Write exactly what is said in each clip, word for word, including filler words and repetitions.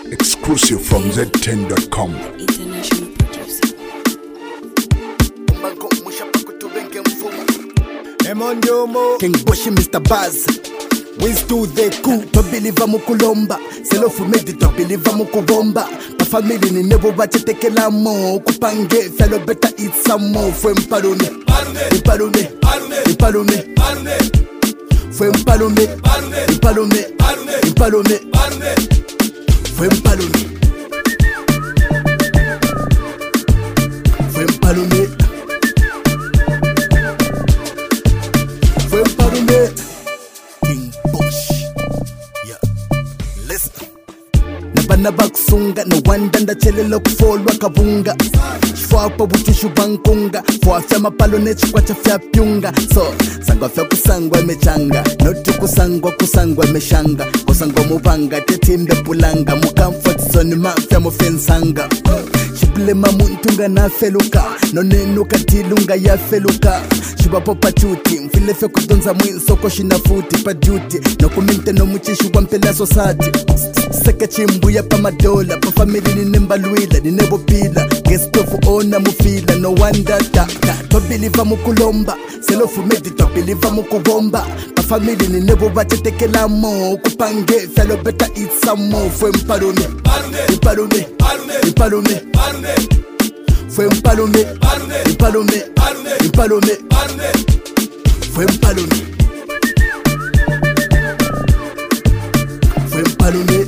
Exclusive from Z ten dot com. International producer. King Boshi, Mister Baz. Wins to the coup, to believe mukulomba. Selo fumedi to believe mukubomba. My family ni nebo bache teke la mo. Kupange, fellow better eat some more. Fue mpalome, mpalome, mpalome, fue mpalome, mpalome, mpalome, fue mpalome, fue mpalome, fue mpalome. King Bush, yeah, listen. Nabana baksunga, no wanda ndachelela kufolwa kabunga. Shwa pa buchushu bankunga, fwa fya mapalo nechi kwa chafya pyunga. So, sangwa fya kusangwa mechanga, notu kusangwa kusangwa meshanga. Kusangwa mubanga, tetinde pulanga, mu comfort zone mafya mufensanga. Shibule mamuntunga na feluka, no nenuka tilunga ya feluka. Shuba popa chuti, mfile fe kutunza mwinso koshina futi pa duty. No kuminte no muchishu wa mpela society. Seke chimbuya pa madola, pa family ni nembaluila, ni nebo pila. Gestofu ona mufila, no wonder da da. To believe mukulomba, selo fumedi to believe mukubomba. Pa family ni nebo bache teke la mo. Kupange, fellow better eat some more. Fue mpalome, mpalome, mpalome, fue mpalome, mpalome, mpalome, fue mpalome, fue mpalome,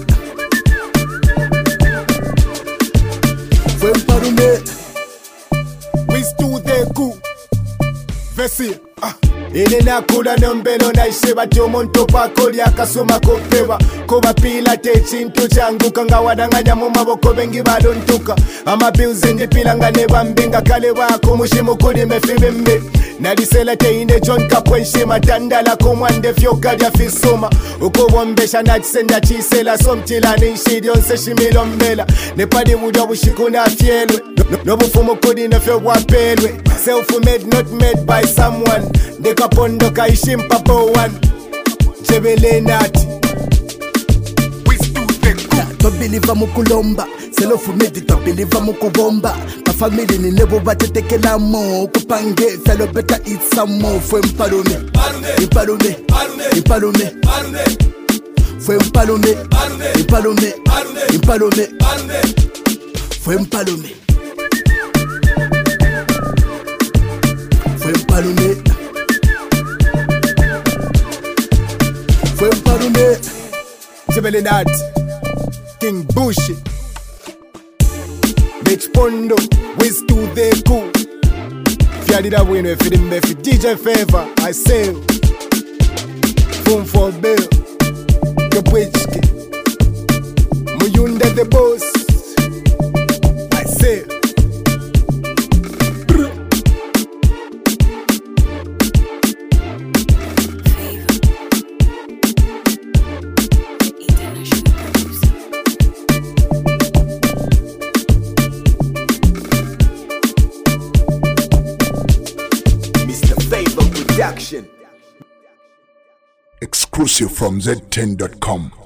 fue mpalome. We stu the coup, vesi. Ile nakula nombelo na isheba jomonto pakoli akasoma kopewa koba pila te chintu changu kanga wadanganya mu maboko bengi badontuka ama bills ndi pila ngane bambinga kale wako mushimu kuli mefibembe nalisela te ine John kapwenshi matandala komwande fyoka lya fisoma ukobombesha nachisenda chisela somtila ninshidi onse shimilombela nepadi muda bushikuna fyelwe nobufumo kudi nefyo wapelwe self-made not made by someone Dekapondo kaishimpa po one Jebele nati We stu the coup. To believe mukulomba Selo fumedi to believe mukubomba My family ni nebo bache teke la mo Kupange fellow better eat some more Fue mpalome Mpalome Mpalome Fue mpalome Mpalome Mpalome Fue mpalome Fue mpalome Fue mpalome Jebele nati King Bushi Bitch Pondo Wiz to the coup Fiadida wino if it me fi D J Favor I say Boom for Bill Yo Bwitchki Muyunda the boss I say Exclusive from Z ten dot com.